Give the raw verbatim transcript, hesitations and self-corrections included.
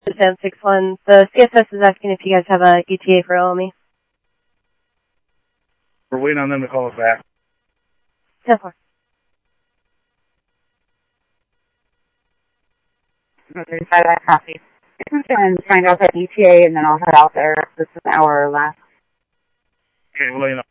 Sam six one. The C S S is asking if you guys have a E T A for L M E. We're waiting on them to call us back. ten four. thirty-five, I copy. I'm going to find out that E T A and then I'll head out there. This is an hour or less. Okay, we'll let you know.